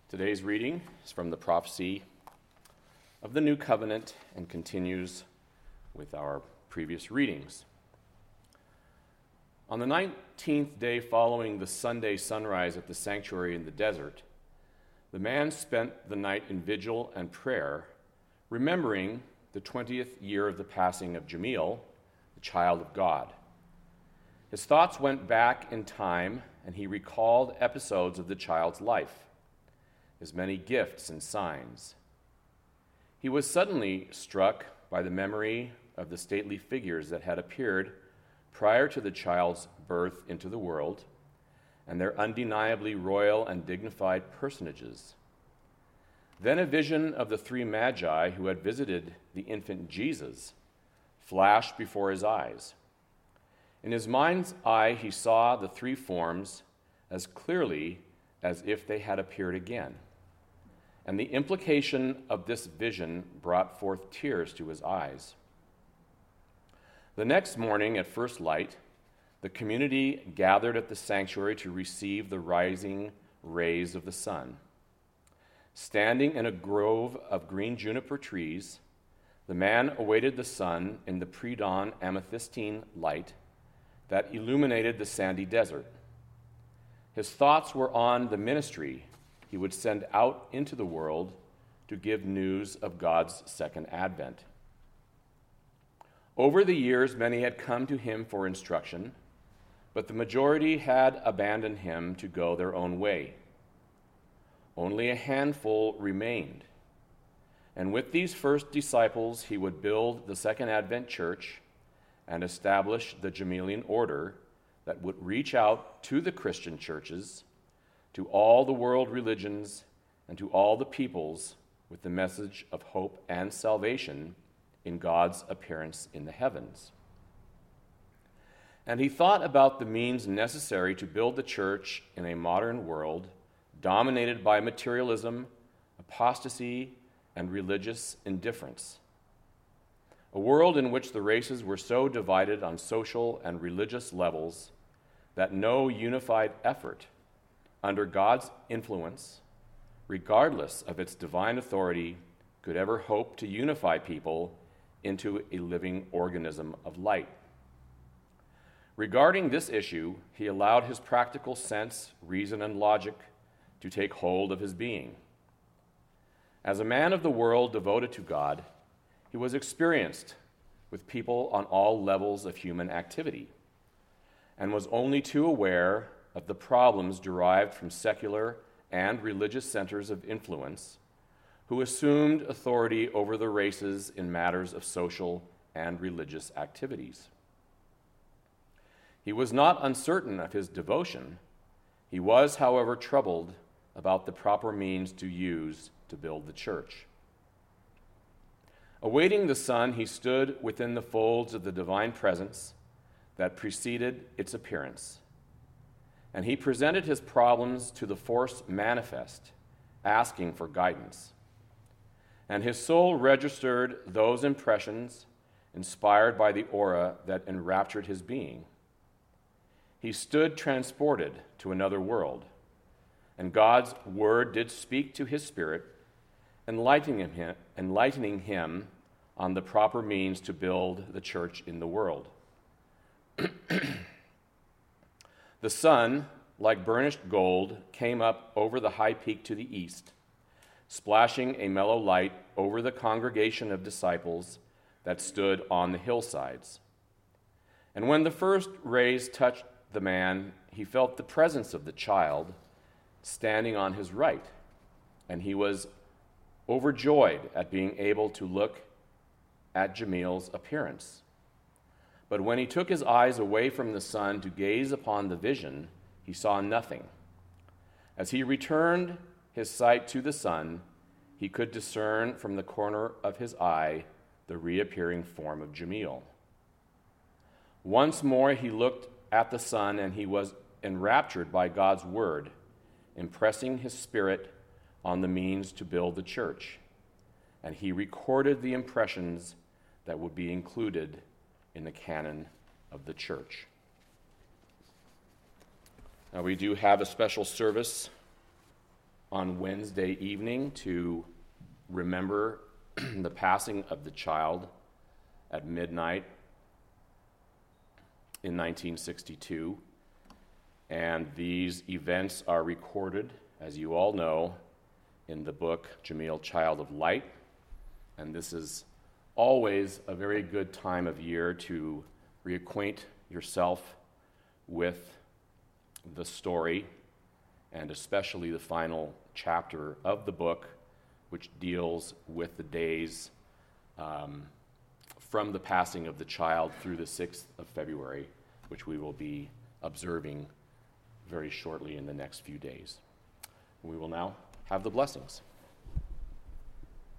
Today's reading is from the prophecy of the New Covenant and continues with our previous readings. On the 19th day following the Sunday sunrise at the sanctuary in the desert, the man spent the night in vigil and prayer, remembering the 20th year of the passing of Jamiel, the child of God. His thoughts went back in time, and he recalled episodes of the child's life, his many gifts and signs. He was suddenly struck by the memory of the stately figures that had appeared prior to the child's birth into the world, and their undeniably royal and dignified personages. Then a vision of the three magi who had visited the infant Jesus flashed before his eyes. In his mind's eye, he saw the three forms as clearly as if they had appeared again. And the implication of this vision brought forth tears to his eyes. The next morning at first light, the community gathered at the sanctuary to receive the rising rays of the sun. Standing in a grove of green juniper trees, the man awaited the sun in the pre-dawn amethystine light that illuminated the sandy desert. His thoughts were on the ministry he would send out into the world to give news of God's second advent. Over the years, many had come to him for instruction, but the majority had abandoned him to go their own way. Only a handful remained. And with these first disciples, he would build the Second Advent Church and establish the Jamilian order that would reach out to the Christian churches, to all the world religions, and to all the peoples with the message of hope and salvation in God's appearance in the heavens. And he thought about the means necessary to build the church in a modern world dominated by materialism, apostasy, and religious indifference. A world in which the races were so divided on social and religious levels that no unified effort under God's influence, regardless of its divine authority, could ever hope to unify people into a living organism of light. Regarding this issue, he allowed his practical sense, reason, and logic to take hold of his being. As a man of the world devoted to God, he was experienced with people on all levels of human activity and was only too aware of the problems derived from secular and religious centers of influence who assumed authority over the races in matters of social and religious activities. He was not uncertain of his devotion. He was, however, troubled about the proper means to use to build the church. Awaiting the sun, he stood within the folds of the divine presence that preceded its appearance, and he presented his problems to the force manifest, asking for guidance. And his soul registered those impressions inspired by the aura that enraptured his being. He stood transported to another world, and God's word did speak to his spirit, enlightening him on the proper means to build the church in the world. The sun, like burnished gold, came up over the high peak to the east, splashing a mellow light over the congregation of disciples that stood on the hillsides. And when the first rays touched the man, he felt the presence of the child standing on his right, and he was overjoyed at being able to look at Jamiel's appearance. But when he took his eyes away from the sun to gaze upon the vision, he saw nothing. As he returned his sight to the sun, he could discern from the corner of his eye the reappearing form of Jamiel. Once more he looked at the sun, and he was enraptured by God's word, impressing his spirit on the means to build the church. And he recorded the impressions that would be included in the canon of the church. Now, we do have a special service on Wednesday evening to remember the passing of the child at midnight in 1962. And these events are recorded, as you all know, in the book Jamil, Child of Light. And this is always a very good time of year to reacquaint yourself with the story, and especially the final chapter of the book, which deals with the days from the passing of the child through the 6th of February, which we will be observing very shortly in the next few days. We will now have the blessings.